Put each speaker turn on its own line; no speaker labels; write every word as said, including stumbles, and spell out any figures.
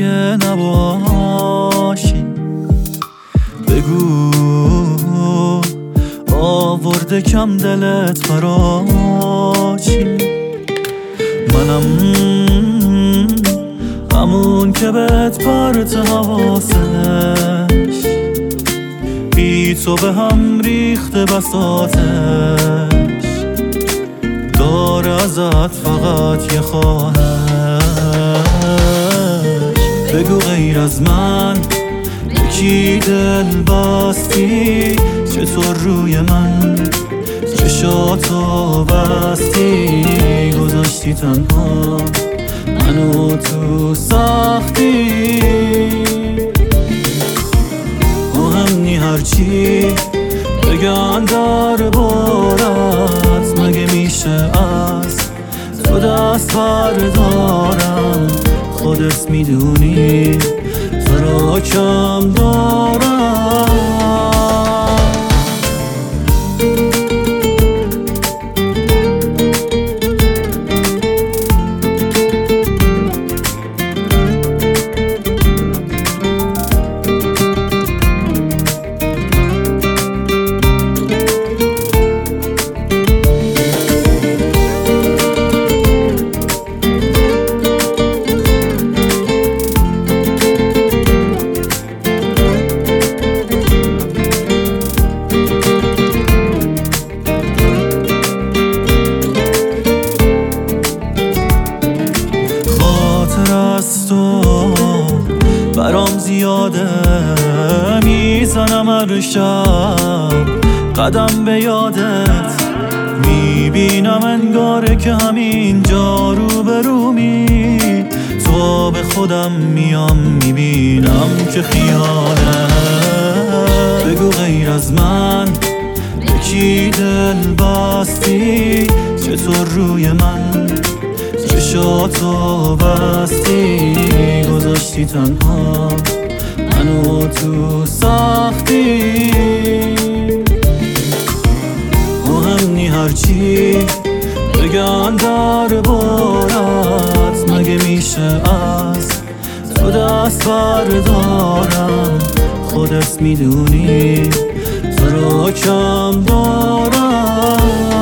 اگه نباشی بگو آورده کم دلت برا چی؟ منم همون که بهت پرت حواسش بی تو به هم ریخته بساتش داره ازت فقط یه خواهش. بگو غیر از من یکی دل بستی چطور روی من چشاتو بستی گذاشتی تنها منو تو سختی. مهم نی هرچی بگن در بارت مگه میشه از تو دست بردارم؟ خودت میدونی تو کم دارم. تو برام زیاده میزنم هر شب قدم به یادت میبینم انگاره که همین جا رو به رومی تو به خودم میام میبینم که خیاله. بگو غیر از من یکی دل بستی چطور روی من چشاتو بستی گذاشتی تنها منو تو سختی. مهم نی هرچی بگن در بارت مگه میشه از تو دست بردارم؟ خودت میدونی تو رو کم دارم.